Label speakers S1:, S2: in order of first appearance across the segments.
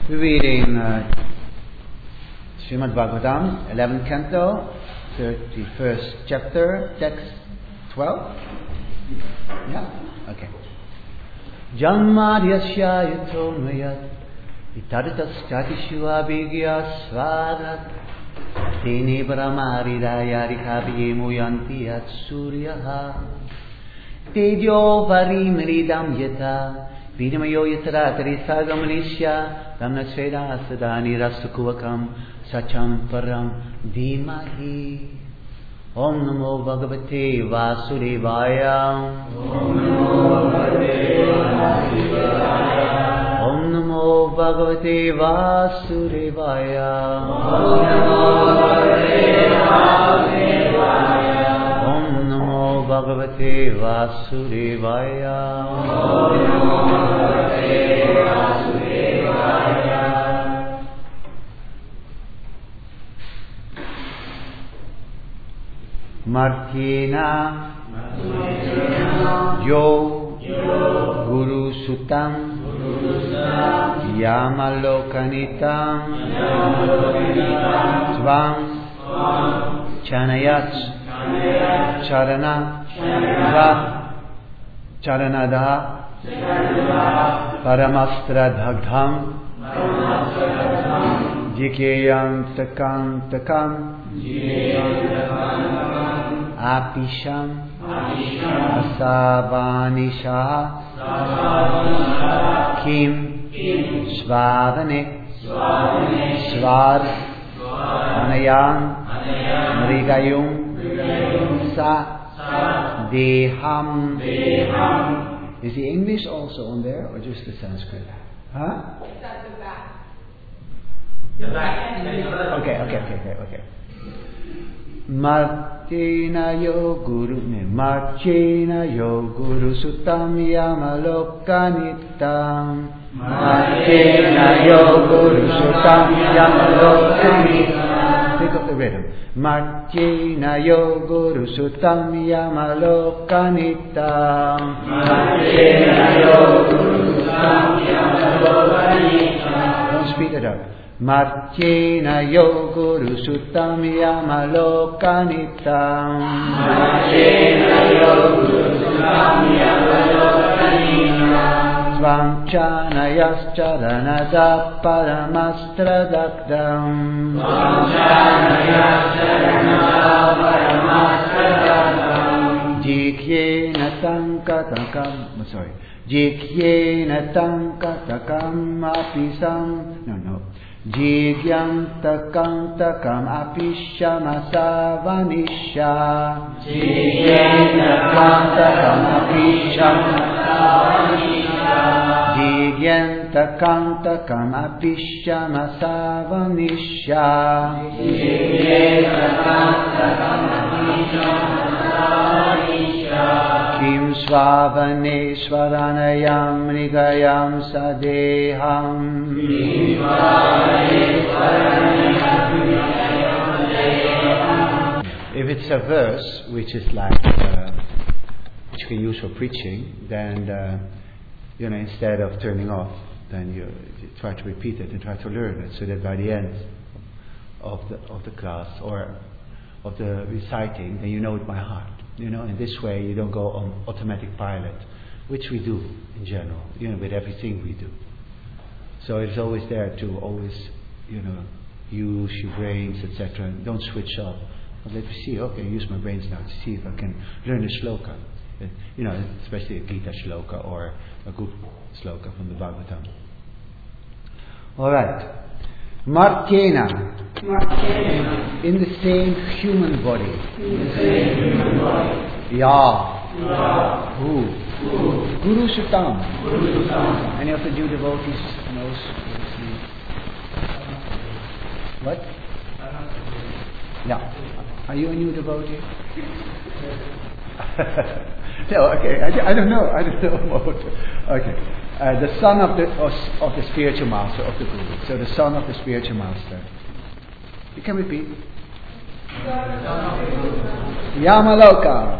S1: We're reading Srimad Bhagavatam, 11th canto, 31st chapter, text 12. Yeah? Okay. Janmadhyasya yutonmayat itaritaschatishu abhigya svadat tene brahmaridayarikabhye muyanti at suryaha tejo parimridam yata Vidamayo yatara tarisagamanisya tamna sveda sadani rastukuvakam sacham param dhimahi. Om namo bhagavate vasudevaya. Om namo bhagavate vasudevaya. Om namo bhagavate vasudevaya. Martyena yo Guru Sutam Yamalokanitam Svam Chanayat Charanada Paramastradhagdham Jikeyantakantakam Apisham Asavanisha Kim Svadane Svad Anayan Mrigayum Sa Deham. Is the English also on there or just the Sanskrit? Huh?
S2: It's at the back.
S1: Okay. Martyena yo Guru Sutam Yamalokanitam. Martyena yo Guru Sutam Yamalokanitam. Think of the rhythm. Martyena yo Guru Sutam Yamalokanitam. Martyena yo Guru Sutam Yamalokanitam. Don't speed it up. Martyena yo Guru Sutam Yamalokanitam. Martyena yo Guru Sutam Yamalokanitam. Svam Chanayas Charanada Paramastradakdam. Svam Chanayas Charanada Paramastradakdam. Jikyena Tankatakam. Jikyena Tankatakam Apisam. No. Jigyantakantakam apishyamasavanisha. Jigyantakantakam apishyamasavanisha. Jigyantakantakam apishyamasavanisha. Jigyantakantakam apishyamasavanisha. Kim svavane swaranayam mrigayam sadeham. If it's a verse which is like which you can use for preaching, then instead of turning off, then you try to repeat it and try to learn it, so that by the end of the class or of the reciting, then you know it by heart. In this way you don't go on automatic pilot, which we do in general, with everything we do. So it's always there to always, use your brains, etc. Don't switch off. But let me see, okay, use my brains now to see if I can learn a shloka. Especially a Gita shloka or a good shloka from the Bhagavatam. Alright. Martyena. In the same human body. Ya. Who? Guru Sutam. Any of the new devotees knows what this means? What? Yeah. Are you a new devotee? No, okay. I don't know. Okay. The son of the spiritual master of the Guru. So the son of the spiritual master. You can repeat. Yamaloka.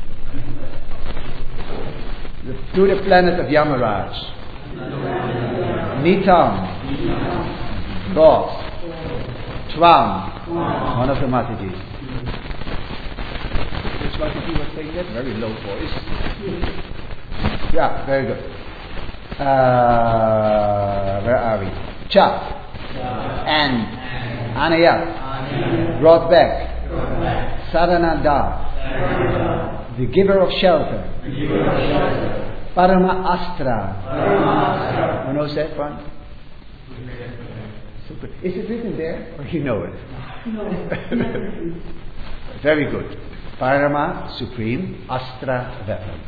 S1: To the planet of Yamaraj. Nitam, Boss, Tvam, one of the Matajis. Which Mataji was saying that? Very low voice. Yeah, very good. Where are we? Cha, and Anayat, brought back. Saranada, the giver of shelter. Parama Astra. Who knows that one? Super. Is it written there? Or you know it? No. Very good. Parama, supreme. Astra, weapon.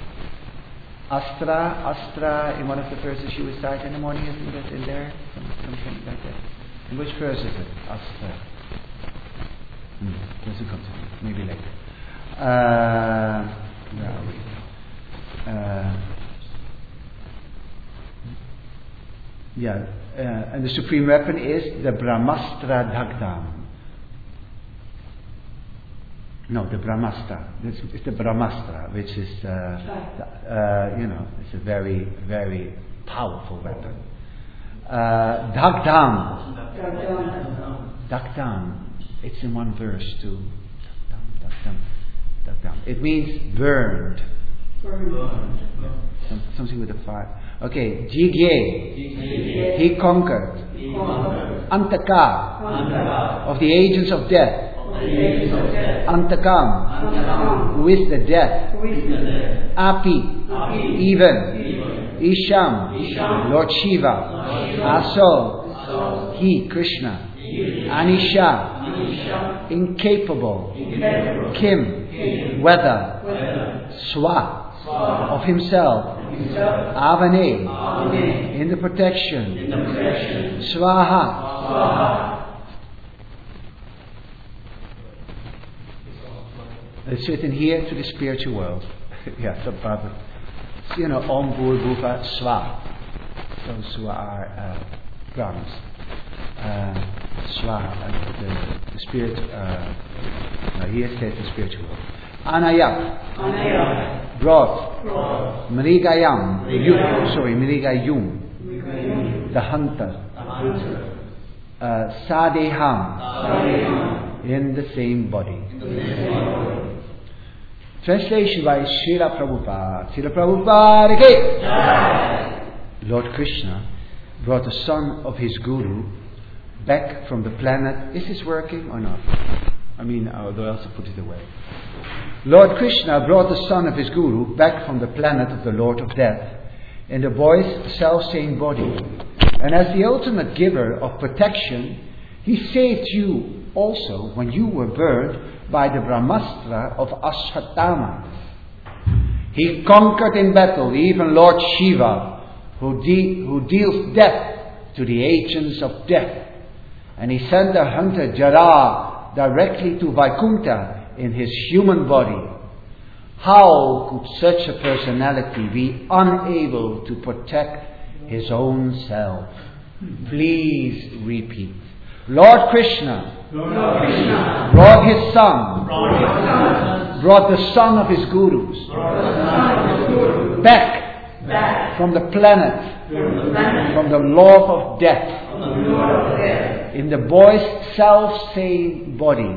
S1: Astra, in one of the verses you recite in the morning, isn't it in there? Something like that. In which verse is it? Astra. Doesn't come to me. Maybe later. Where are we? And the supreme weapon is the Brahmastra Dagdam. No, the Brahmastra. It's the Brahmastra, which is, it's a very, very powerful weapon. Dagdam. It's in one verse too. It means burned. Something with a fire. Okay, Jigye. He conquered. Antaka. Of the agents of death. Antakam. Who is the death. Api. Even. Isham. Lord Shiva. Aso. He, Krishna. Anisha. Incapable. Kim. Whether. Swa. Of himself. Avane. In the protection. Swaha. It's written here to the spiritual world. Yeah, so Barbara. So, Om Bhur Bhuva Swa. Those who are Brahmins. Swa, the spirit. Here says the spiritual world. Anayat. Brought. Mrigayam. Mrigayum. The hunter. Sadeham. In the same body. Translation by Srila Prabhupada. Srila Prabhupada ke. Lord Krishna brought the son of his guru back from the planet. Is this working or not? I mean, although I also put it away. Lord Krishna brought the son of his guru back from the planet of the Lord of Death in the boy's self-same body. And as the ultimate giver of protection, he saved you also when you were burned by the Brahmastra of Ashwatthama. He conquered in battle even Lord Shiva, who deals death to the agents of death. And he sent the hunter Jara directly to Vaikuntha in his human body. How could such a personality be unable to protect his own self? Please repeat. Lord Krishna brought his son, brought the son of his gurus back from the planet, from the love of death, in the boy's self-same body.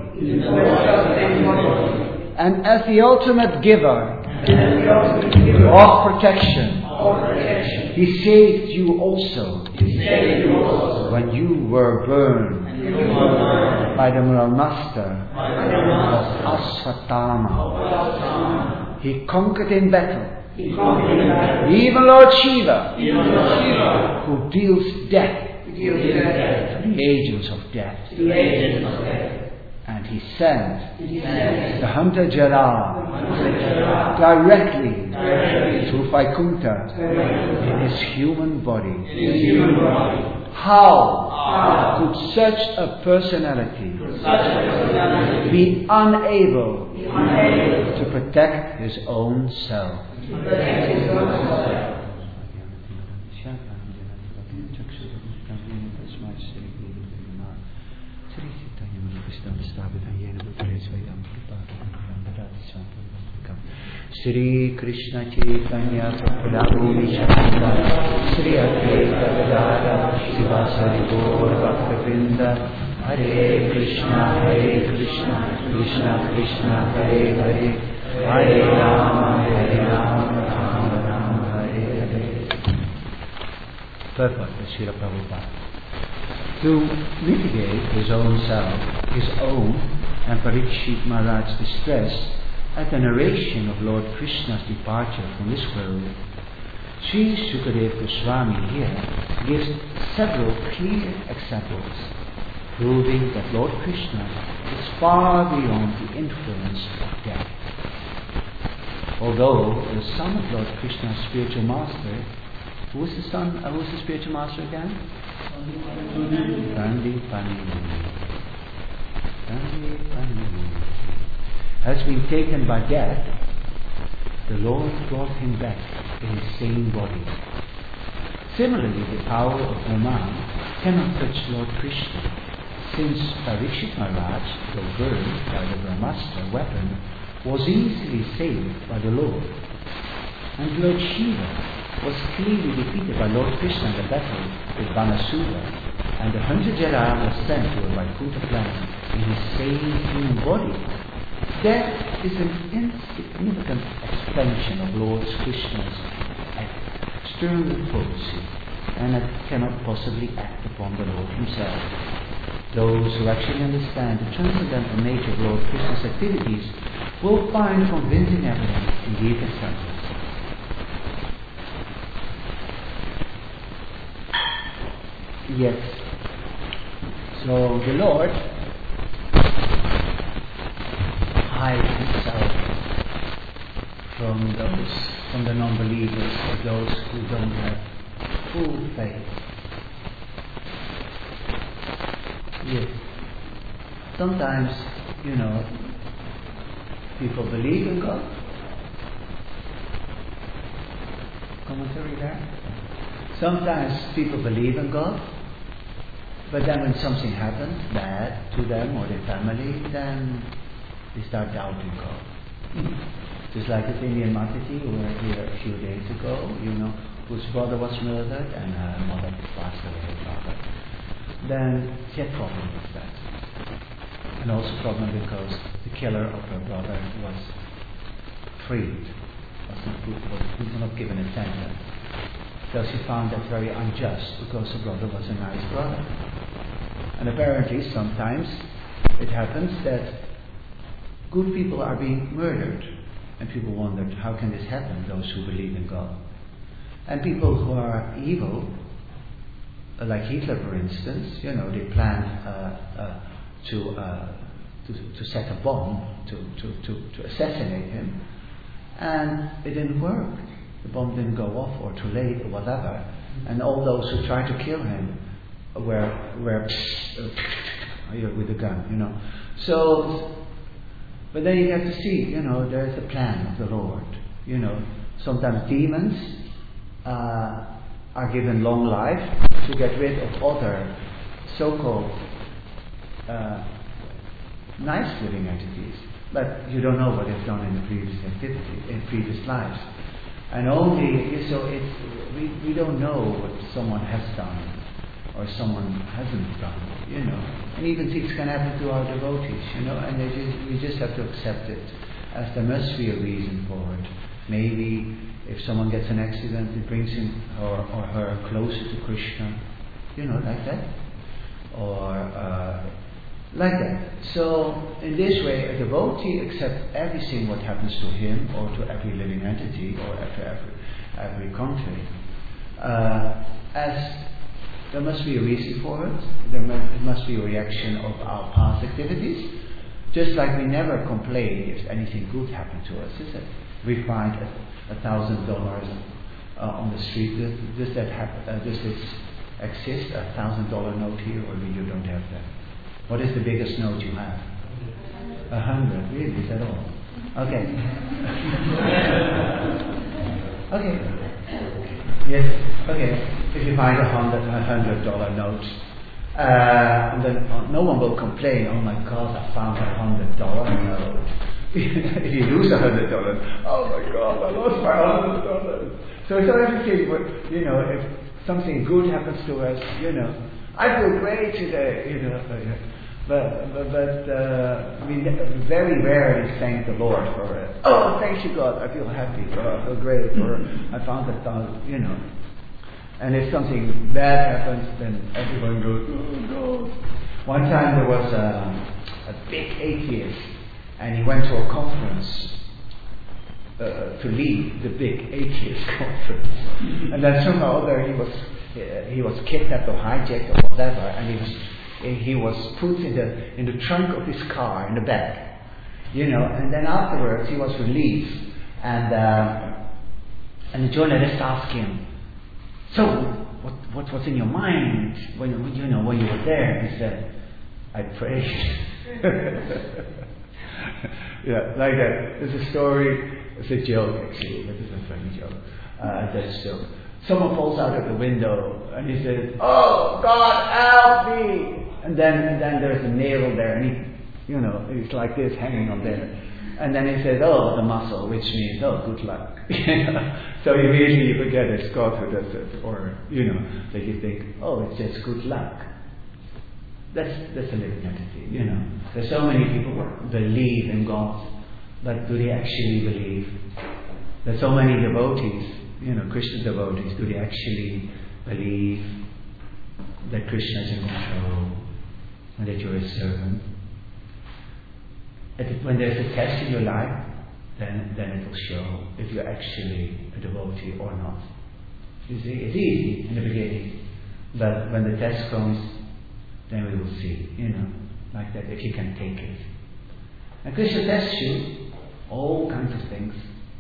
S1: And as the ultimate giver of protection, he saved you also when you were burned by the Brahmastra of Ashwatthama. He conquered in battle even Lord Shiva, who deals death to the agents of death. And he sent the hunter Jara directly to Vaikuntha in his human body. How could such a personality be unable to protect his own self? Shri Krishna Chaitanya Prabhu Nityananda Shri Advaita Gadadhara Hari Gaur Bhakta-vrinda, Hare Krishna, Krishna Krishna, Hare Hare, Hare Rama, Rama Rama, Hare Hare. Purport of Srila Prabhupada. To mitigate his own and Parikshit Maharaj's distress at the narration of Lord Krishna's departure from this world, Sri Sukadeva Goswami here gives several clear examples proving that Lord Krishna is far beyond the influence of death. Although the son of Lord Krishna's spiritual master, who was the spiritual master again? Sandipani has been taken by death, the Lord brought him back in his same body. Similarly, the power of Hanuman cannot touch Lord Krishna, since Parikshit Maharaj, though burned by the Brahmastra weapon, was easily saved by the Lord. And Lord Shiva was clearly defeated by Lord Krishna in the battle with Banasura, and the 100 Jara was sent to a Vaikuntha planet in his same human body. That is an insignificant explanation of Lord Krishna's external potency, and it cannot possibly act upon the Lord himself. Those who actually understand the transcendental nature of Lord Krishna's activities will find convincing evidence in these examples. Yes. So the Lord hides himself from the non-believers, or those who don't have full faith. Yes. Sometimes, people believe in God. Commentary there? Sometimes people believe in God, but then when something happens bad to them or their family, then they start doubting God. Just like this Indian Matati who were here a few days ago, whose brother was murdered and her mother passed away, father. Then she had problem with that. And also problem because the killer of her brother was freed, was not given a sentence. So she found that very unjust because her brother was a nice brother. And apparently sometimes it happens that good people are being murdered. And people wondered, how can this happen, those who believe in God? And people who are evil, like Hitler for instance, they planned to set a bomb to assassinate him. And it didn't work. The bomb didn't go off, or too late, or whatever. And all those who tried to kill him were with a gun, So, but then you have to see, there's a plan of the Lord. Sometimes demons are given long life to get rid of other so-called nice living entities. But you don't know what they've done in the previous lives. And we don't know what someone has done or someone hasn't done, And even things can happen to our devotees, and we just have to accept it, as there must be a reason for it. Maybe if someone gets an accident, it brings him or her closer to Krishna, like that. Or like that. So, in this way, a devotee accepts everything what happens to him or to every living entity or to every country. As there must be a reason for it. There must be a reaction of our past activities. Just like we never complain if anything good happened to us, is it? We find $1,000 on the street. Does this exist? $1,000 note here, or you don't have that? What is the biggest note you have? 100. Really? Is that all? Okay. Okay. Yes. Okay. If you find $100 note, then no one will complain. Oh my God, I found $100 note. If you lose $100, oh my God, I lost my $100. So everything. If something good happens to us, I feel great today, but we very rarely thank the Lord for it. Oh, thank you, God, I feel happy, or I feel great, or I found that thought, And if something bad happens, then everyone goes, oh, God. One time there was a big atheist, and he went to a conference to lead the big atheist conference. And then somehow or other he was kidnapped or hijacked or whatever, and he was put in the trunk of his car in the back, and then afterwards he was released, and the journalist asked him, so what was in your mind when you were there? He said, I prayed. Yeah, like that. There's a story. It's a joke, actually. This is a funny joke. That's a joke. Someone falls out of the window and he says, "Oh God, help me!" And then there's a nail there, and he's like this, hanging on there. And then he says, "Oh, the muscle," which means, "Oh, good luck." So immediately you forget it's God who does it, or that you think, "Oh, it's just good luck." That's a living entity, There's so many people who believe in God, but do they actually believe? There's so many devotees, Christian devotees, do they actually believe that Krishna is in control and that you're a servant? When there's a test in your life, then it will show if you're actually a devotee or not. You see, it's easy in the beginning, but when the test comes, then we will see, like that, if you can take it. And Krishna tests you, all kinds of things,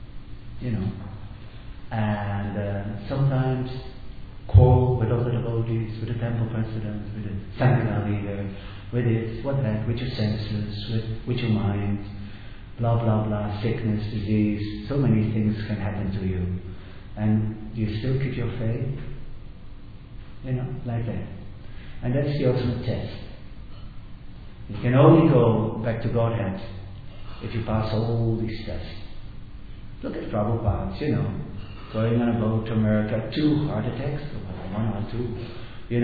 S1: and sometimes quarrel with other devotees, with the temple president, with the Sangha leader, with this, what that, with your senses, with your mind, blah blah blah, sickness, disease, so many things can happen to you. And you still keep your faith? Like that. And that's the ultimate test. You can only go back to Godhead if you pass all these tests. Look at Prabhupada, going on a boat to America, 2 heart attacks, 1 or 2,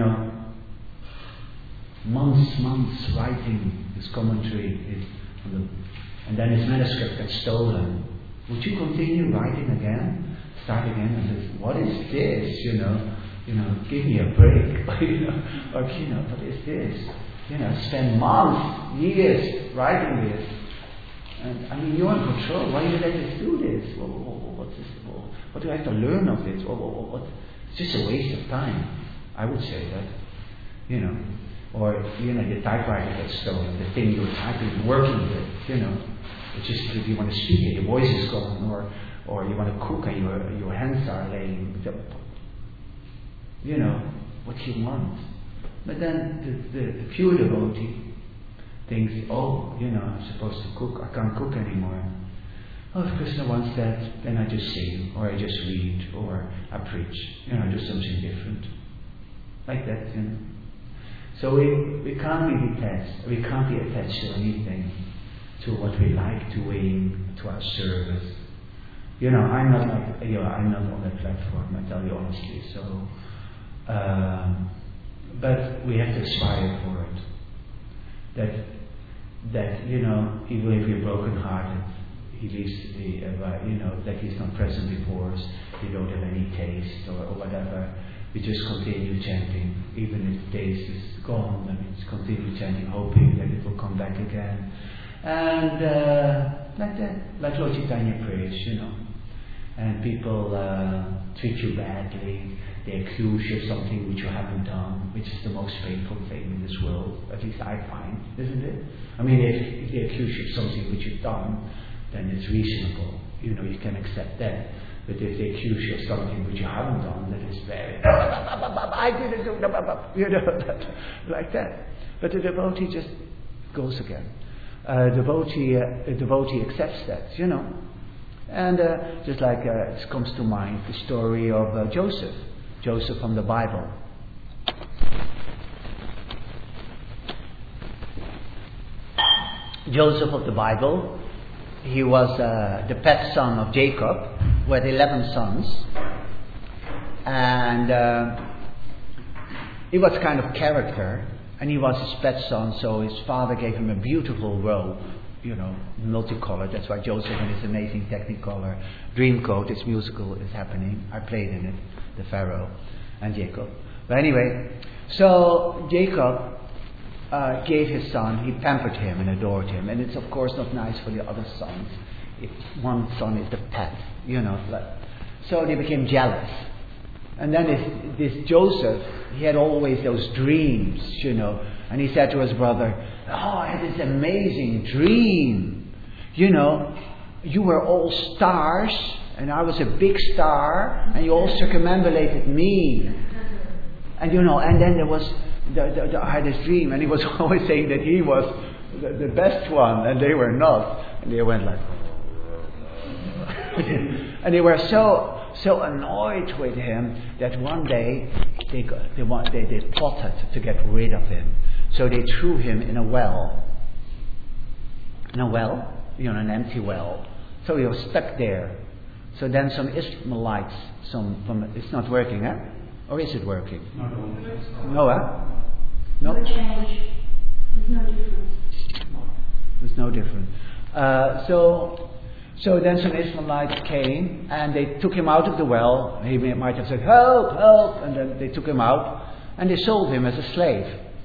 S1: months writing his commentary, and then his manuscript gets stolen. Would you continue writing again? Start again and say, what is this? Give me a break. Or what is this? Spend months, years writing this. And you're in control. Why do you let us do this? What's this? What do I have to learn of this? It's just a waste of time. I would say that. Or your typewriter gets stolen, the thing you're typing, working with, it's just if you want to speak it, your voice is gone, or you want to cook and your hands are laying. What you want. But then the pure devotee thinks, I'm supposed to cook, I can't cook anymore. Oh, if Krishna wants that, then I just sing, or I just read, or I preach, do something different. Like that, So we can't be detached, we can't be attached to anything, to what we like doing, to our service. I'm not like, I'm not on that platform, I tell you honestly, so, but we have to aspire for it. That even if we're broken-hearted, he leaves that he's not present before us, we don't have any taste or whatever. We just continue chanting, even if the taste is gone, then we just continue chanting, hoping that it will come back again. And like that, like Lord Chaitanya prays, And people treat you badly, they accuse you of something which you haven't done, which is the most painful thing in this world, at least I find, isn't it? If they accuse you of something which you've done, then it's reasonable, you can accept that. But if they accuse you of something which you haven't done, that is very, I didn't do, like that. But the devotee just goes again. A devotee accepts that, And just like it comes to mind the story of Joseph from the Bible. Joseph of the Bible, he was the pet son of Jacob, who had 11 sons. And he was kind of character, and he was his pet son, so his father gave him a beautiful robe, multicolored. That's why Joseph in his amazing Technicolor Dreamcoat, this musical is happening. I played in it, the Pharaoh and Jacob. But anyway, so Jacob gave his son, he pampered him and adored him. And it's of course not nice for the other sons if one son is the pet, so they became jealous. And then this Joseph, he had always those dreams, and he said to his brother, I had this amazing dream. You were all stars, and I was a big star, and you all circumambulated me. And and then there was, I had this dream, and he was always saying that he was the best one, and they were not. And they went like, and they were so annoyed with him that one day they plotted to get rid of him. So they threw him in a well. An empty well. So he was stuck there. So then some Ishmaelites, it's not working, eh? Or is it working? No, No?
S2: No change. There's no difference.
S1: There's no difference. So then some Ishmaelites came and they took him out of the well. He might have said, help, help, and then they took him out and they sold him as a slave.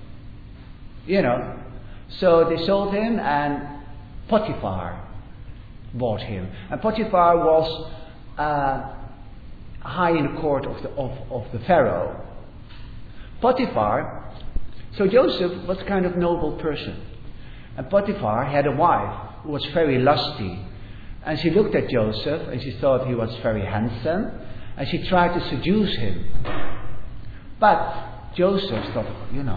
S1: So they sold him, and Potiphar bought him. And Potiphar was high in the court of the Pharaoh. Potiphar, so Joseph was kind of noble person. And Potiphar had a wife who was very lusty. And she looked at Joseph and she thought he was very handsome. And she tried to seduce him. But Joseph thought,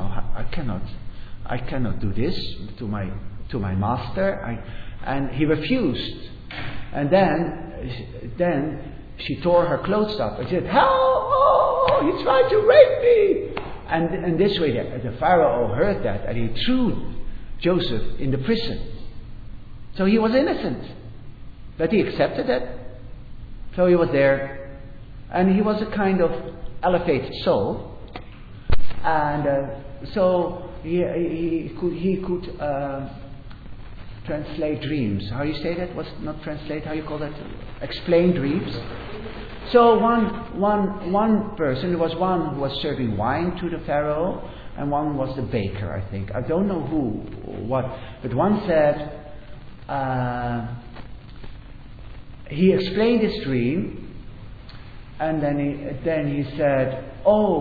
S1: I cannot do this to my master. And he refused. And then she tore her clothes up and said, help! Oh, he tried to rape me! And this way the Pharaoh heard that and he threw Joseph in the prison. So he was innocent. But he accepted it. So he was there. And he was a kind of elevated soul. And so he could translate dreams. How do you say that? What's not translate? How you call that? Explain dreams. So one person, there was one who was serving wine to the Pharaoh, and one was the baker, I think. I don't know what. But one said, he explained his dream, and then he said,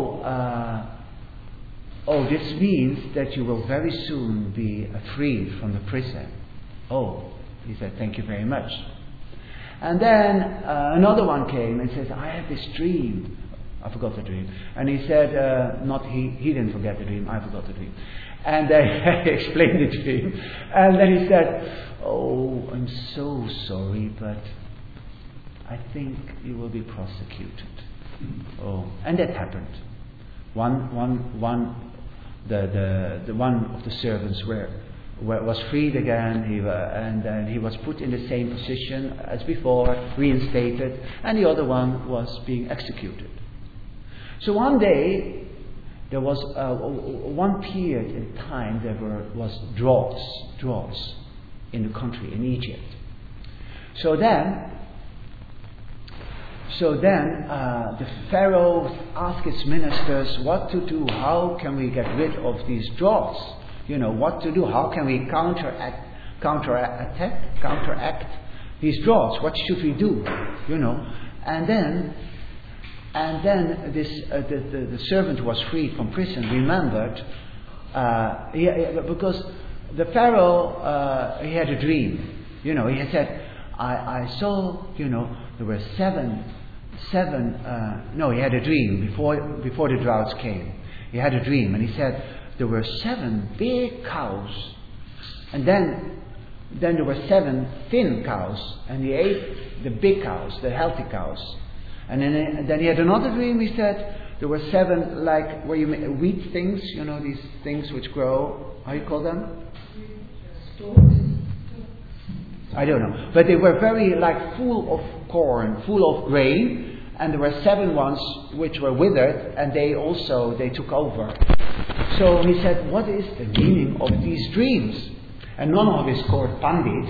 S1: this means that you will very soon be freed from the prison. He said, thank you very much. And then another one came and says, I have this dream. I forgot the dream. And he said, he didn't forget the dream, I forgot the dream. And he explained the dream. And then he said, I'm so sorry, but I think you will be prosecuted. And that happened. The one of the servants was freed again, and then he was put in the same position as before, reinstated, and the other one was being executed. So one day, there was one period in time there was droughts in the country, in Egypt. So then the Pharaoh asked his ministers what to do. How can we get rid of these droughts? What to do? How can we counteract these droughts? What should we do? And then this the servant who was freed from prison remembered because the Pharaoh he had a dream. He had said, I saw there were seven. He had a dream before the droughts came. He had a dream, and he said there were 7 big cows, and then there were 7 thin cows, and he ate the big cows, the healthy cows. And then he had another dream. He said there were 7 like where you make wheat things, these things which grow. How you call them? I don't know, but they were very full of corn, full of grain, and there were 7 ones which were withered, and they took over. So he said, what is the meaning of these dreams? And none of his court pandits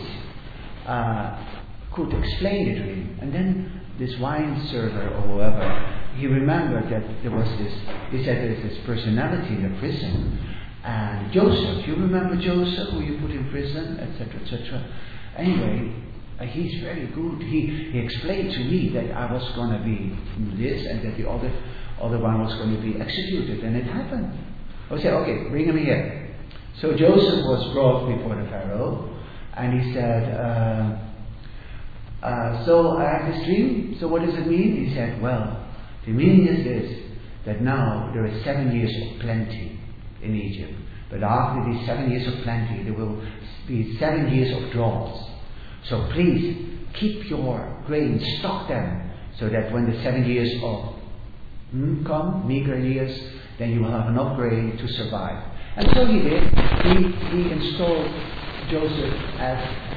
S1: could explain the dream. And then this wine server or whoever, he remembered that there was this, he said there's this personality in the prison. And Joseph, you remember Joseph, who you put in prison, etc., etc. Anyway, he's very good. He explained to me that I was going to be this and that the other one was going to be executed. And it happened. I said, okay, bring him here. So Joseph was brought before the Pharaoh, and he said, so I have this dream, so what does it mean? He said, well, the meaning is this, that now there is 7 years of plenty in Egypt, but after these 7 years of plenty, there will be 7 years of droughts. So please, keep your grain, stock them, so that when the 7 years of come, meager years, then you will have enough grain to survive. And so he did. He installed Joseph as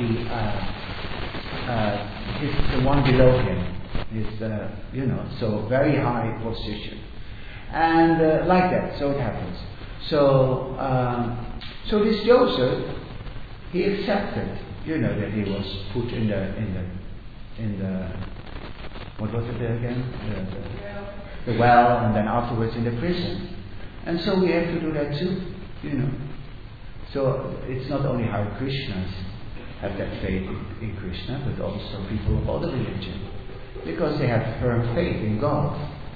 S1: the one below him. So very high position. And like that, so it happens. So this Joseph, he accepted, that he was put in the what was it there again? The well, and then afterwards in the prison. And so we have to do that too, So it's not only Hare Krishnas have that faith in Krishna, but also people of other religion, because they have firm faith in God.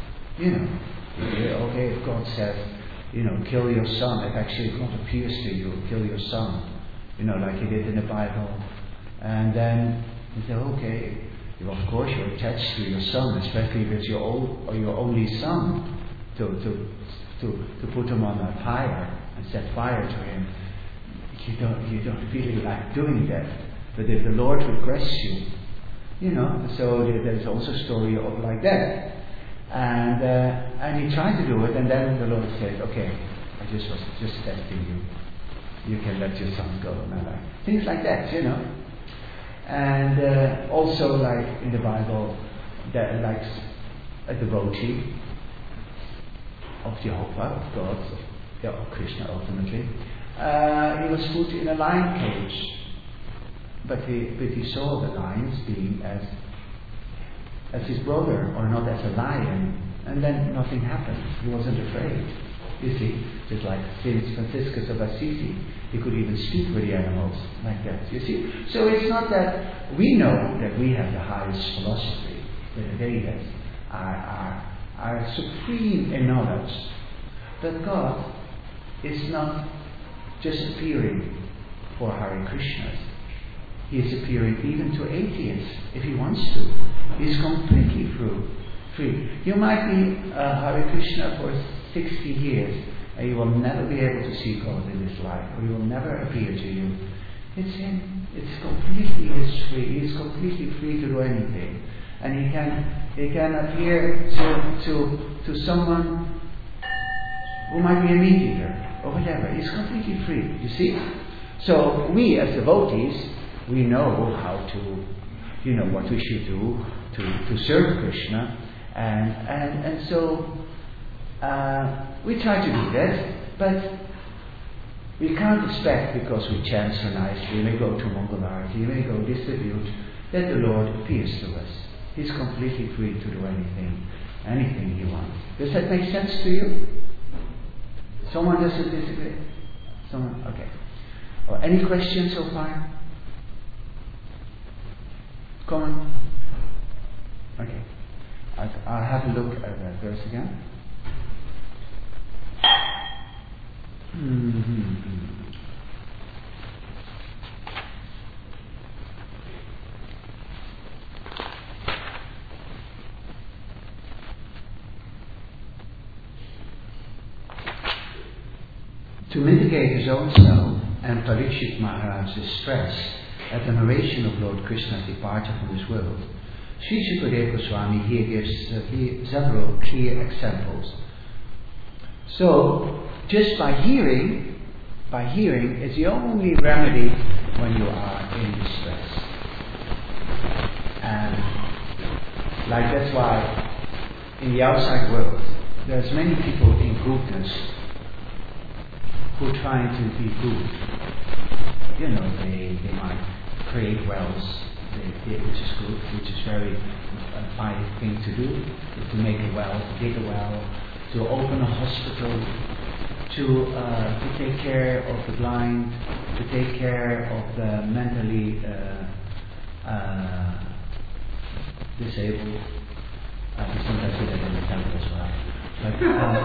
S1: Okay, if God says, kill your son, if actually God appears to you, kill your son, like he did in the Bible, and then you say, okay, of course you're attached to your son, especially if it's your only son, to put him on a fire and set fire to him. You don't really like doing that. But if the Lord requests you, so there's also a story of like that. And he tried to do it, and then the Lord said, okay, I just was just testing you. You can let your son go. Things like that, And also, like in the Bible, that like a devotee of Jehovah, of God, of Krishna ultimately, he was put in a lion cage, but he saw the lions being as his brother, or not as a lion, and then nothing happened. He wasn't afraid. You see, just like Saint Franciscus of Assisi, he could even speak with the animals like that. You see, so it's not that we know that we have the highest philosophy, that they are supreme in knowledge, but God is not just appearing for Hare Krishnas. He is appearing even to atheists if he wants to. He is completely free. You might be Hare Krishna for 60 years and you will never be able to see God in this life, or he will never appear to you. It's him. It's completely his free. He is completely free to do anything. And he can appear to someone who might be a meat eater or whatever. He's completely free, you see? So we as devotees, we know how to, what we should do to serve Krishna, and so we try to do that, but we can't expect, because we chant so nicely, we may go to Mangalarti, we may go distribute, that the Lord appears to us. He's completely free to do anything he wants. Does that make sense to you? Someone doesn't disagree? Someone? Okay. Or any questions so far? Come on. Okay. I'll have a look at that verse again. To mitigate his own self and Parikshit Maharaj's distress at the narration of Lord Krishna's departure from this world, Sri Shukadeva Goswami here gives several clear examples. So, just by hearing is the only remedy when you are in distress. And like that's why in the outside world, there's many people in goodness who are trying to be good. You know, they might create wells, which is good, which is very fine thing to do, to make a well, to dig a well, to open a hospital, to take care of the blind, to take care of the mentally disabled. Sometimes do that in the temple as well. But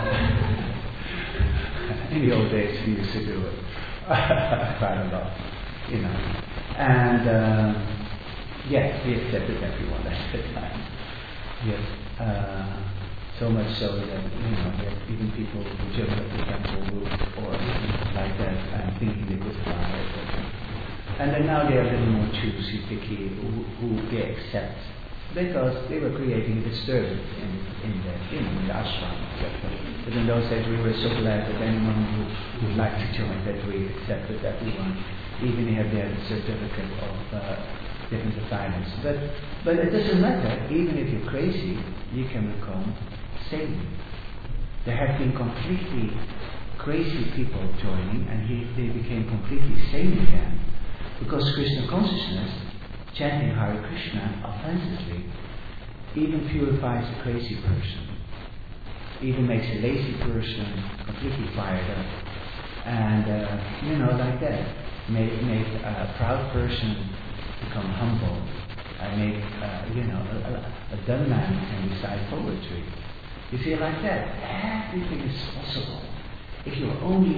S1: in the old days we used to do it quite a lot, you know. And yes, we accepted everyone at the time. Yes. So much so that, you know, that even people who jumped up the temple roof or like that and thinking they could fly, etc. And then now they are a little more choosy, picky, who they accept, because they were creating a disturbance in the ashram, etc. But in those days we were so glad that anyone who would like to join, that we accepted everyone, even if they had a certificate of different asylums. But it doesn't matter, even if you're crazy, you can become sane. There have been completely crazy people joining, and they became completely sane again, because Krishna consciousness, chanting Hare Krishna offensively, even purifies a crazy person, even makes a lazy person completely fired up, and you know, like that, make a proud person become humble, and make you know, a dumb man can recite poetry. You see, like that, everything is possible. If you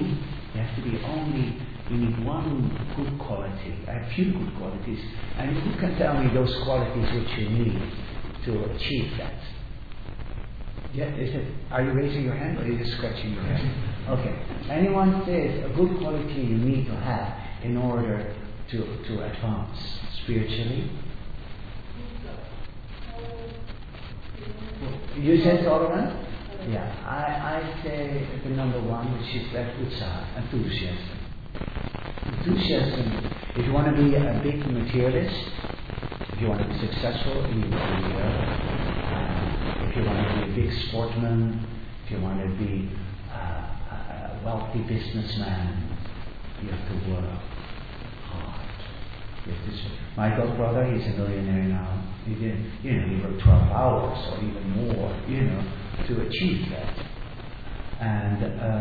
S1: need one good quality, a few good qualities, and who can tell me those qualities which you need to achieve that? Yeah, are you raising your hand or are you just scratching your head? Okay. Anyone says a good quality you need to have in order to advance spiritually? You said tolerance? Yeah. I say the number one, which is that enthusiasm. Enthusiasm. If you want to be a big materialist, if you want to be successful in your career, if you want to be a big sportsman, if you want to be a wealthy businessman, you have to work hard. My godbrother, he's a millionaire now. He worked 12 hours or even more, to achieve that. And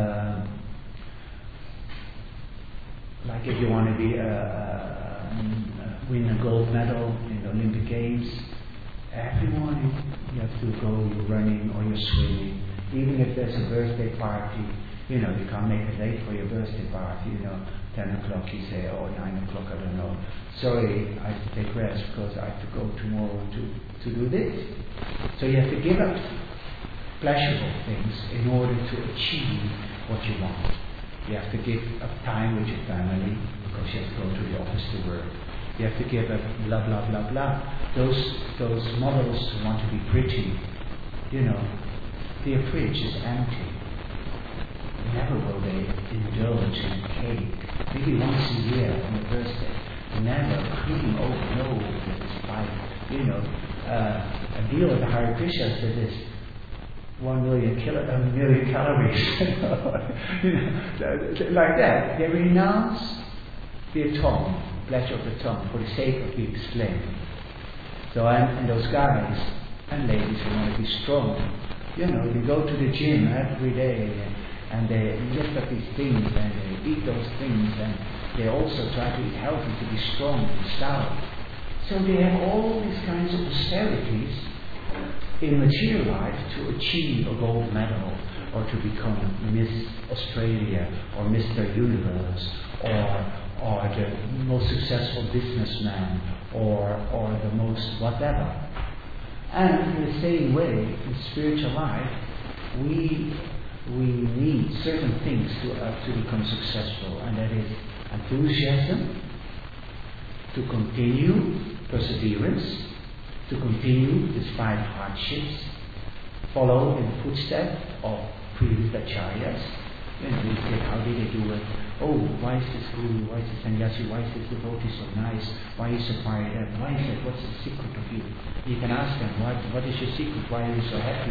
S1: like if you want to be win a gold medal in the Olympic Games, every morning you have to go, you're running or you're swimming. Even if there's a birthday party, you can't make it late for your birthday party, 10 o'clock you say, or 9 o'clock, I don't know. Sorry, I have to take rest because I have to go tomorrow to do this. So you have to give up pleasurable things in order to achieve what you want. You have to give up time with your family because you have to go to the office to work. You have to give up blah blah blah blah. Those models who want to be pretty, their fridge is empty. Never will they indulge in cake. Maybe once a year on your birthday. Never cream over this bite. A deal with the Hare Krishna says this 1 million calories. Like that. They renounce their tongue, pleasure of the tongue, for the sake of being slave. So and those guys and ladies who want to be strong, they go to the gym every day and they lift up these things and they eat those things and they also try to eat healthy to be strong and stout. So they have all these kinds of austerities in material life to achieve a gold medal or to become Miss Australia or Mr. Universe or the most successful businessman or the most whatever. And in the same way, in spiritual life, we need certain things to become successful, and that is enthusiasm, to continue, perseverance, to continue despite hardships, follow in the footsteps of previous acharyas. We say, how did they do it? Oh, why is this guru? Why is this sannyasi? Why is this devotee so nice? Why is he so fired up? Why is that? What's the secret of you? You can ask them, what is your secret? Why are you so happy?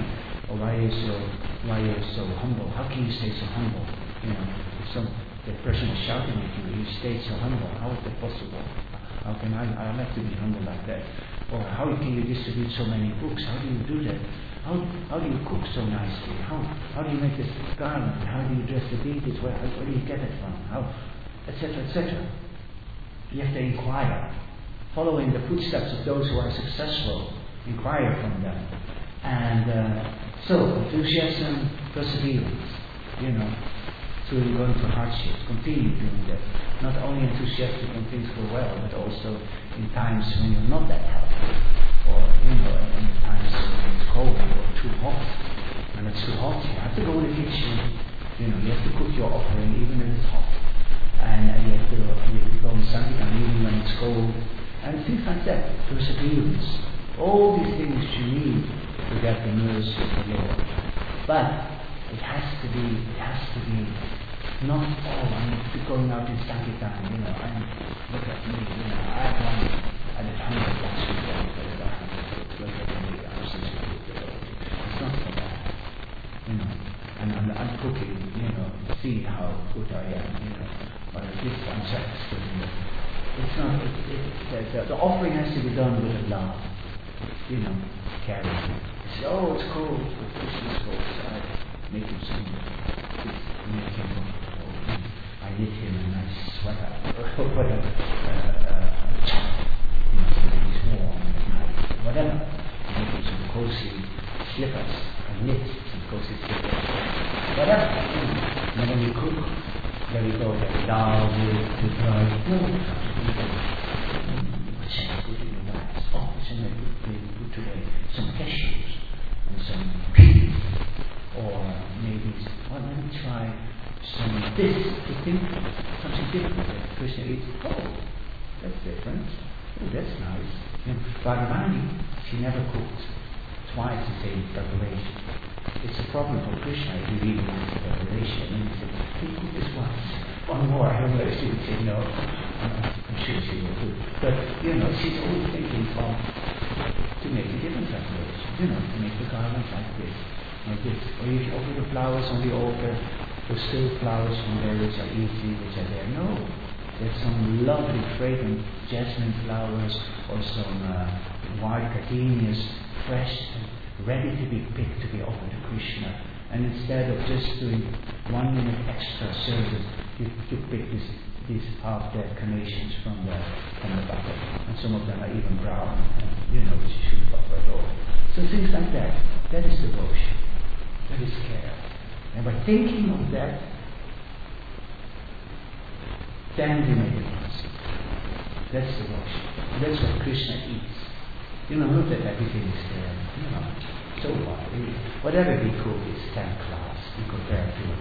S1: or why are you so humble? How can you stay so humble? If the person is shouting at you stay so humble. How is that possible? How can I like to be humble like that? Or how can you distribute so many books? How do you do that? How do you cook so nicely? How do you make this garland? How do you dress the deities? Where do you get it from? Etc., etc. You have to inquire, following the footsteps of those who are successful. Inquire from them, and so enthusiasm, perseverance. Through going through hardships, continue doing that. Not only enthusiastic when things go well, but also in times when you're not that healthy, or in times when it's cold or too hot. When it's too hot, you have to go in the kitchen. You have to cook your offering even when it's hot, and you have to go in Sankirtan even when it's cold, and things like that. Perseverance. All these things you need to get the mercy of the Lord, but it has to be not I'm going out in Sankirtan, and look at me, I have one, I did 100 last week, look at me, I'm such a good Lord. It's not for that, and I'm cooking, see how good I am, but at least I'm satisfied. It's not, the offering has to be done with love, caring. Say, oh, it's cold, but Krishna's cold, so I make him some, I knit him a nice sweater, or whatever, so that he's warm at night, whatever. I make him some cozy slippers, I knit some cozy slippers, whatever. And when you cook, there we go, that dal with rice, what shall I put in the rice? Oh, what shall I put today? Some cashews and some peas, or maybe, let me try some this to think something different that Krishna eats. Oh, that's different. Oh, that's nice. Bhagavani, she never cooked twice the same preparation. It's a problem for Krishna if you really want the preparation. And he said, can you cook this once? One more. I don't know if she would say no. I'm sure she will do. But, she's always thinking of to make a different preparation. To make the garland like this. Or if you offer the flowers on the altar, there's still flowers from there which are easy, which are there. No, there's some lovely fragrant jasmine flowers, or some white gardenias, fresh and ready to be picked to be offered to Krishna. And instead of just doing 1 minute extra service, you pick these half-dead carnations from the bucket, and some of them are even brown, which you shouldn't offer at all. So things like that. That is devotion. That is care. And by thinking of that, then you make it possible. That's devotion. That's what Krishna eats. Not that everything is there. So what? Whatever we cook is 10 class. We compare to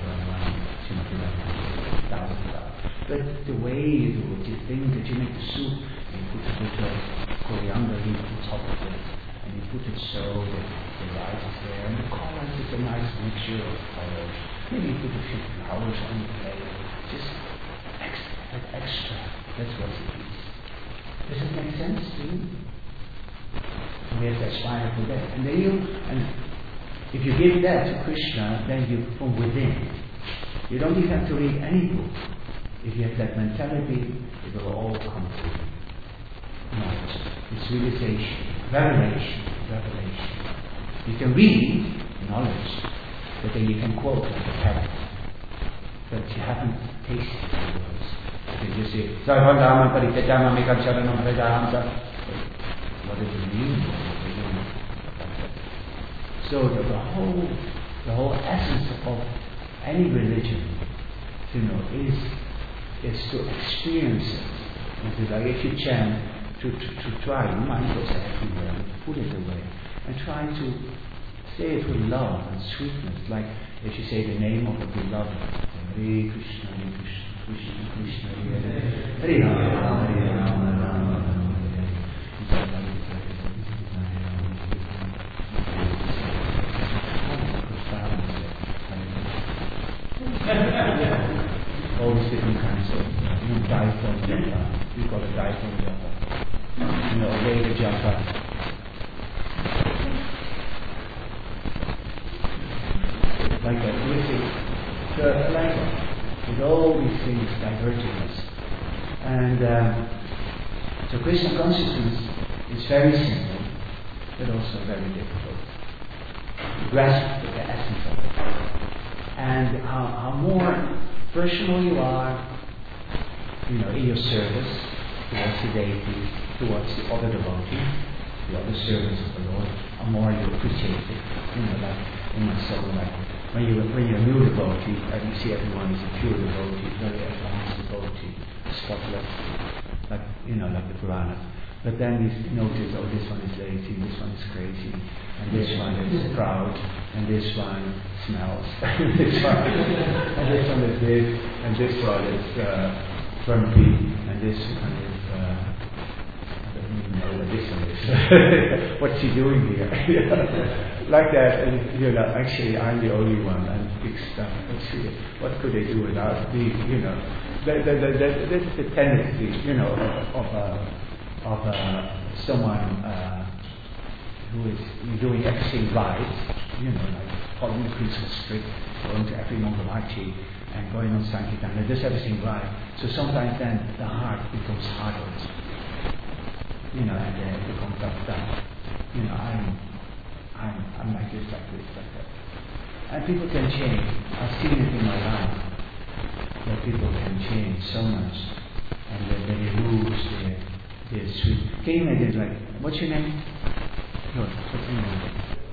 S1: but the way you do it, you think that you make the soup, you put a bit of coriander leaf on top of it, and you put it so that the rice is there, and the colors is a nice mixture of colors. Maybe you put a few flowers on the plate, just extra. That's what it is. Does it make sense to you? We have to aspire for that. And if you give that to Krishna, then you from within. You don't even have to read any book. If you have that mentality, it will all come to you. Knowledge, it's realization, revelation. You can read knowledge, but then you can quote like a parrot. But you haven't tasted the words. You just say, what does it mean? So the whole essence of any religion, is to experience it. It's like if you chant, to try, your mind goes everywhere, put it away, and try to say it with love and sweetness, like if you say the name of a beloved, Hare Krishna, Hare Krishna, Krishna Krishna, Hare Rama, Hare Rama, Rama Rama, all these different kinds of diphthong japa. We call it diphthong japa. Veda japa. spectrum with all these things diverging us. And so Krishna consciousness is very simple, but also very difficult to grasp the essence of it. And how more personal you are, in your service towards the deities, towards the other devotees, the other servants of the Lord, how more you appreciate it. Like in my soul, like when you're a new devotee, and you see everyone is a pure devotee, very advanced devotee, spotless, like the Puranas. But then you notice, this one is lazy, this one is crazy, and this one is proud, and this one smells, and this one is this, and this one is grumpy, and this one is I don't even know what this one is. What's he doing here? Like that, and actually I'm the only one, and big stuff. Actually, what could they do without me? That's the tendency, of someone who is doing everything right, like following the principle strict, going to every Mangalarti and going on Sankirtan, and does everything right. So sometimes then the heart becomes hardened, and then it becomes tough. I'm like this, like that. And people can change. I've seen it in my life that people can change so much, and then they lose their sweet. Can you imagine, like, what's your name? What's your name?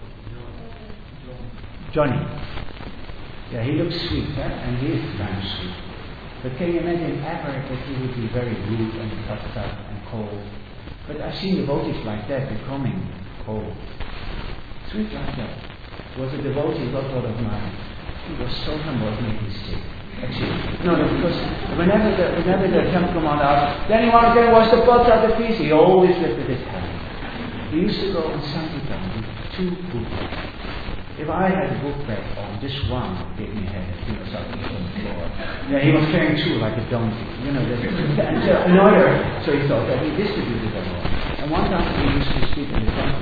S1: Johnny. Yeah, he looks sweet, and he is kind of sweet. But can you imagine ever that he would be very rude and tough and cold? But I've seen devotees like that becoming cold. Sweet like that. Was a devotee, got out of mine. He was so humble, he made me sick. Actually, no, because whenever the temple commander asked, then you want to wash the pots out the feast, he always lifted his hand. He used to go on Sankirtan with 2 book bags. If I had a book bag on, just one gave me a headache, something on the floor. Yeah, he was carrying 2 like a donkey, another. So he thought that he distributed them all. And one time he used to sleep in the temple.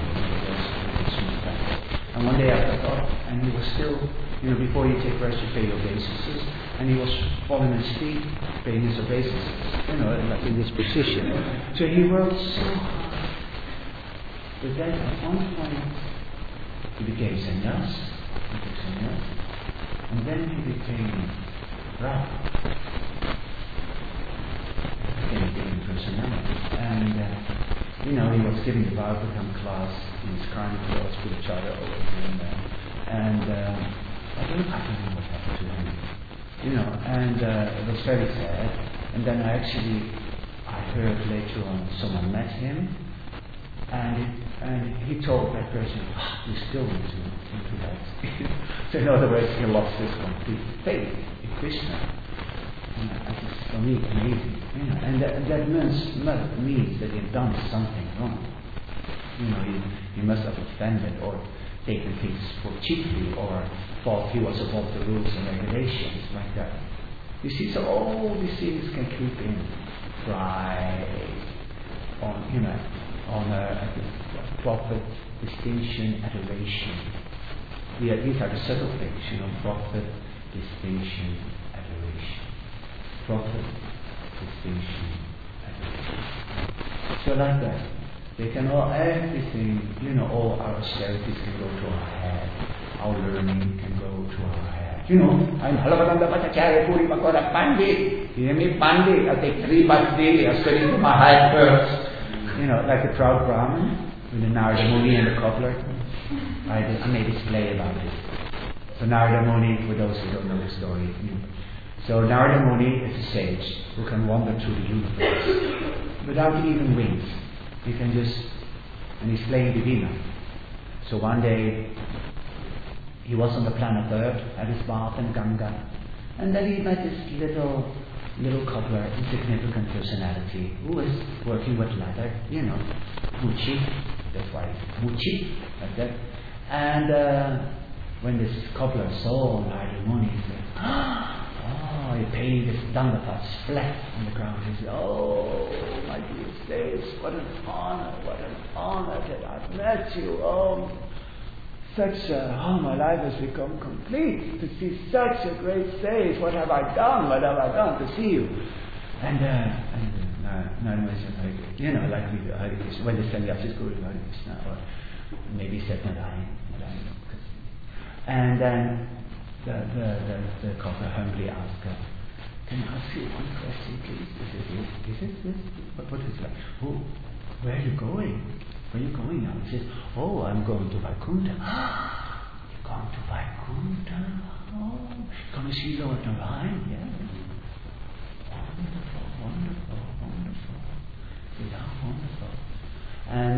S1: And one day I thought, and he was still, before you take rest, you pay your obeisances. And he was falling asleep, paying his obeisances, like in this position. So he worked so hard. But then at one point, he became sannyas, and then he became proud. He became a different personality. And, he was giving the Bhagavatam class in his carnivores with each other over here and there. And I don't know what happened to him. And it was very sad. And then I heard later on someone met him, and he told that person, you still need to into that. So in other words, he lost his complete faith in Krishna. It's for me amazing, and that means that you've done something wrong. You must have offended or taken things for cheaply, or thought he was above the rules and regulations like that. You see, so all these things can creep in. Pride, on a profit, distinction, adoration. These are the subtle things, profit, distinction, adoration. Profit, distinction, adoration. So like that. They can everything, all our austerities can go to our head. Our learning can go to our head. I'm Halavatanda Bhattacharya Puri Makora Pandit. You hear me? Pandit. I'll take 3 baths daily. I'll study to my head first. Like a proud Brahmin with the Narada Muni and the cobbler. I made a display about it. So Narada Muni, for those who don't know the story, so Narada Muni is a sage who can wander through the universe without even wings. He can and he's playing the Veena. So one day he was on the planet Earth, had his bath in Ganga, and then he met this little cobbler, insignificant personality, who was working with leather, Muchi, that's why it's Muchi, like that. And when this cobbler saw Narada Muni, he said, he paid his Dandavats flat on the ground. He said, oh, my dear sage, what an honor that I've met you. my life has become complete to see such a great stage. What have I done? What have I done to see you? And like we do Hare Krishna, when the sannyasis go to Hare Krishna, or maybe said Narayan. And then the couple humbly asked her, can I ask you one question, please? Is it this? What is that? Oh, where are you going? Where are you going now? He says, oh, I'm going to Vaikuntha. You're going to Vaikuntha? Oh, going to see Lord Narayan? Yeah. Wonderful. Yeah, wonderful. And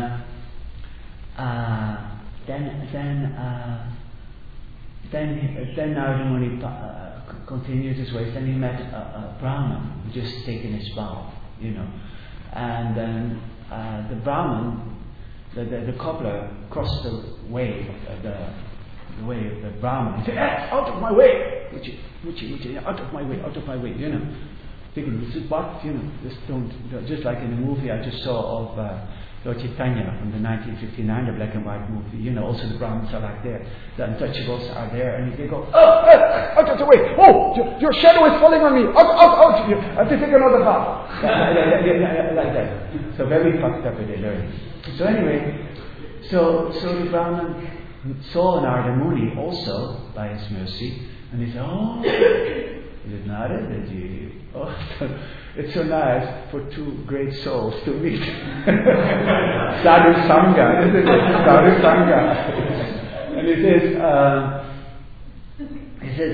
S1: then Narada Muni continued his way. Then he met a Brahman who just taken his vow, and then the Brahman, the cobbler, crossed the way of the way of the Brahman. He said, out of my way! Uchi, out of my way, Thinking, this is what, just like in the movie I just saw of Lord Chaitanya from the 1959, the black and white movie, also the Brahmins are like there, the untouchables are there, and they go, out of the way, your shadow is falling on me, out, I have to take another path. Like that. So very fucked up with their learning. So anyway, so the Brahman saw Narada Muni also, by his mercy, and he said, is it Narada? It's so nice for two great souls to meet. Sadhu Sangha, isn't it? Sadhu Sangha. And he says,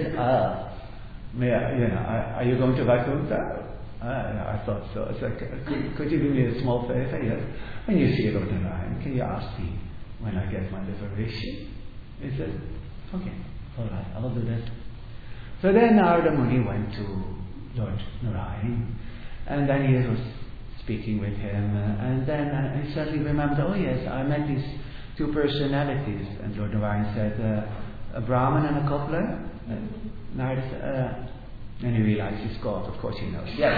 S1: are you going to Vaikuntha? I thought so. It's like, could you do me a small favor? Yes. When you see Lord Narayan, can you ask me when I get my liberation? He said, okay, all right, I'll do that. So then Narada Muni went to Lord Narayan, and then he was speaking with him, and then he suddenly remembered, oh yes, I met these two personalities, and Lord Narayan said, a Brahman and a cobbler. Narada said, and he realized he's God, of course he knows. Yes.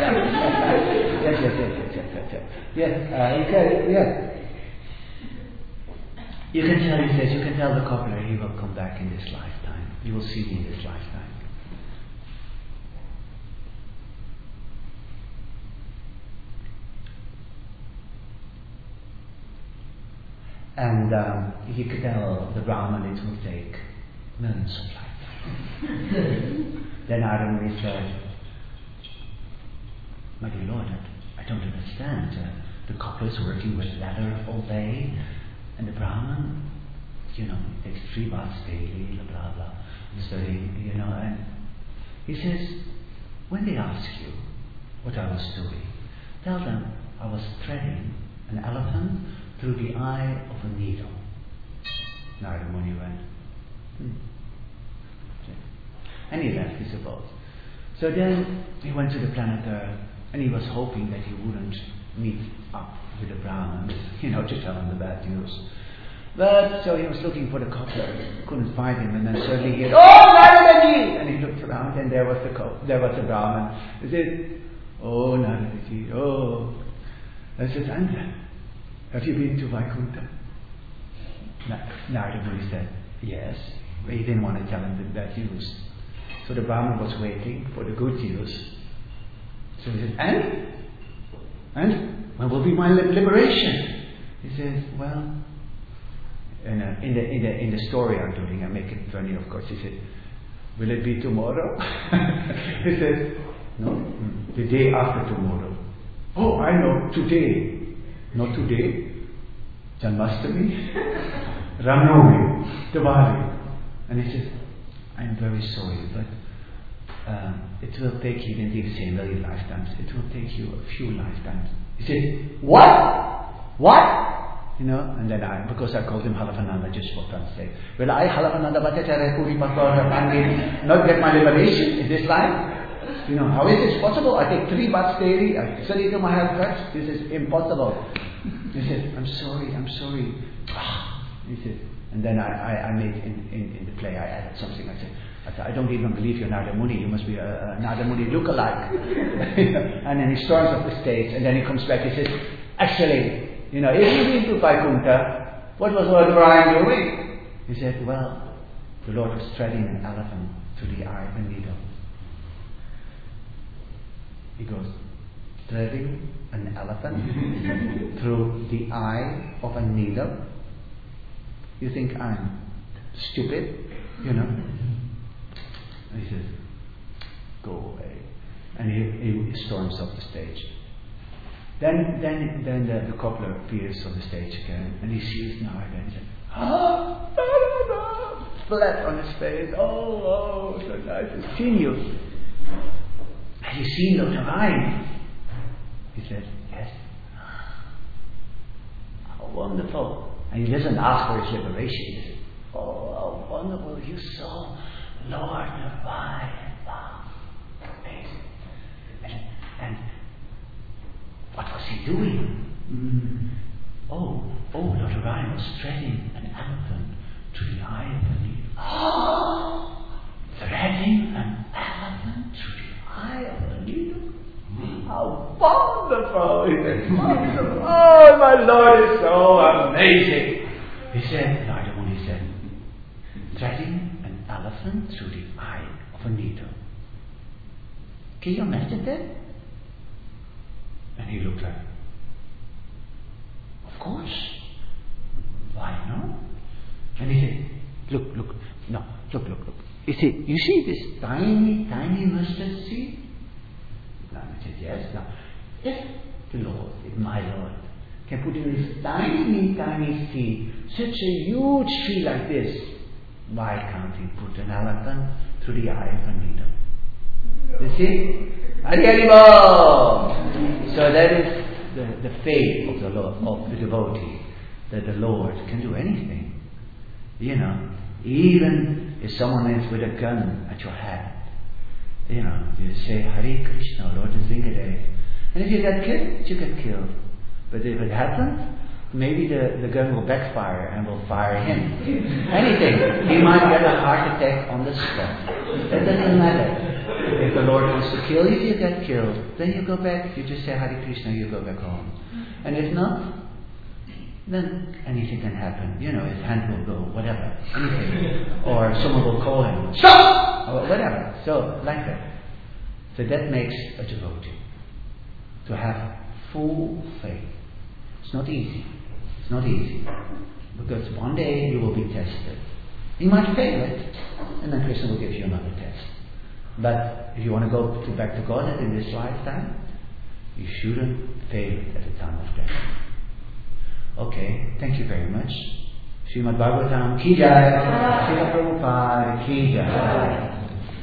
S1: Yes, he said, yes. You can tell, he says, you can tell the cobbler he will come back in this lifetime. You will see me in this lifetime. And he could tell the Brahman it will take millions of lifetimes. Then Narada Muni said, my dear Lord, I don't understand. The cobbler is working with leather all day, and the Brahman, takes 3 baths daily, blah blah, studying, and he says, when they ask you what I was doing, tell them I was threading an elephant through the eye of a needle. Narada Muni went, and he left his abode. So then he went to the planet Earth, and he was hoping that he wouldn't meet up with the Brahmins, to tell him the bad news. But so he was looking for the cobbler, couldn't find him, and then suddenly he heard, oh, Naradaji! And he looked around, and there was the Brahman. He said, oh, Naradaji, oh. I said, and have you been to Vaikuntha? Narada Muni said, yes. But he didn't want to tell him the bad news. So the Brahman was waiting for the good news. So he said, and when will be my liberation? He says, well, in the story I'm doing, I make it funny, of course. He said, will it be tomorrow? He said, no, the day after tomorrow. Oh, I know, today. Not today. Janmashtami, Ramnavami, Diwali. And he says, I'm very sorry, but it will take, he didn't even say a million lifetimes, it will take you a few lifetimes. He said, what? And then because I called him Halavananda just for fun's sake. Will I, Halavananda Bhattacharya Puri Patwara, not get my liberation in this life? How is this possible? I take 3 baths daily, I study to my haircuts, this is impossible. He said, I'm sorry. He said, and then I made in the play, I added something. I said, I don't even believe you're Narada Muni, you must be a Narada Muni lookalike. And then he storms off the stage, and then he comes back, he says, actually, if you've been to Vaikuntha, what was Lord Narayan doing? He said, well, the Lord was threading an elephant through the eye of a needle. He goes, threading an elephant through the eye of a needle? You think I'm stupid? You know? And he says, go away. And he storms off the stage. Then the cobbler appears on the stage again, and he sees Narada and he says, flat on his face. Oh, so nice to see you. Have you seen Lord Narayan? He says, yes. How wonderful. And he doesn't ask for his liberation. He says, oh, how wonderful. You saw Lord Narayan. Wow. Amazing. And what was he doing? Oh, Lord Narayan was threading an elephant through the eye of a needle. Oh, threading an elephant through the eye of a needle? How wonderful! He said, wonderful! Oh, my Lord is so amazing! He said, Narada Muni said, threading an elephant through the eye of a needle. Can you imagine that? And he looked like, of course. Why not? And he said, look. He said, you see this tiny mustard seed? I said, yes. Now, if the Lord, if my Lord, can put in this tiny seed, such a huge tree like this, why can't he put an elephant through the eye of a needle? You see? Hari-hari-bo! So that is the faith of the Lord, of the devotee, that the Lord can do anything. You know, even if someone is with a gun at your head, you know, you say, Hare Krishna, Lord is Vingadev. And if you get killed, you get killed. But if it happens, maybe the gun will backfire and will fire him. Anything. He might get a heart attack on the spot. That doesn't matter. If the Lord wants to kill you, you get killed. Then you go back, you just say Hare Krishna, you go back home. And if not, then anything can happen. You know, his hand will go, whatever. Anything. Or someone will call him, stop! Or whatever. So, like that. So that makes a devotee. To have full faith. It's not easy. It's not easy. Because one day you will be tested. You might fail it, and then Krishna will give you another test. But if you want to go back to Godhead in this lifetime, you shouldn't fail it at the time of death. Okay, thank you very much. Srimad Bhagavatam ki jai, Srila Prabhupada ki jai.